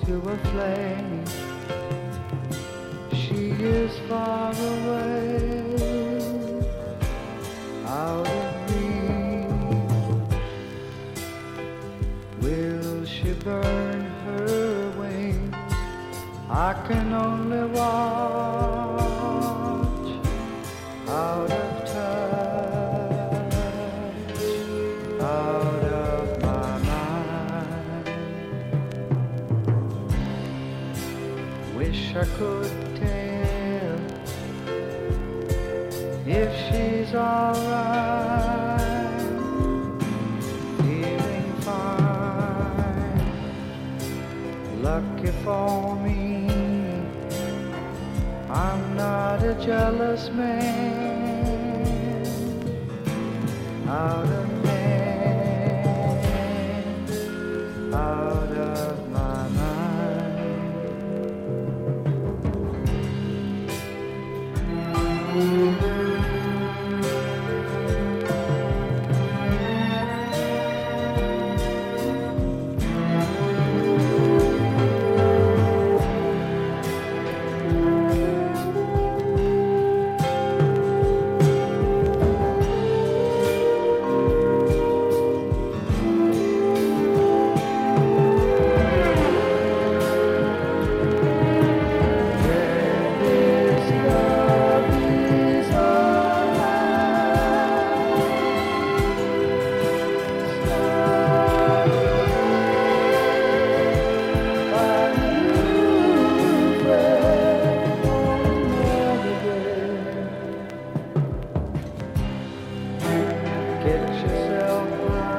to a flame. She is far away, out of reach. Will she burn her wings? I can only watch, out of touch, out of my mind. Wish I could tell if she's alright, feeling fine. Lucky for me, I'm not a jealous man, out of hand, out of my get yourself right.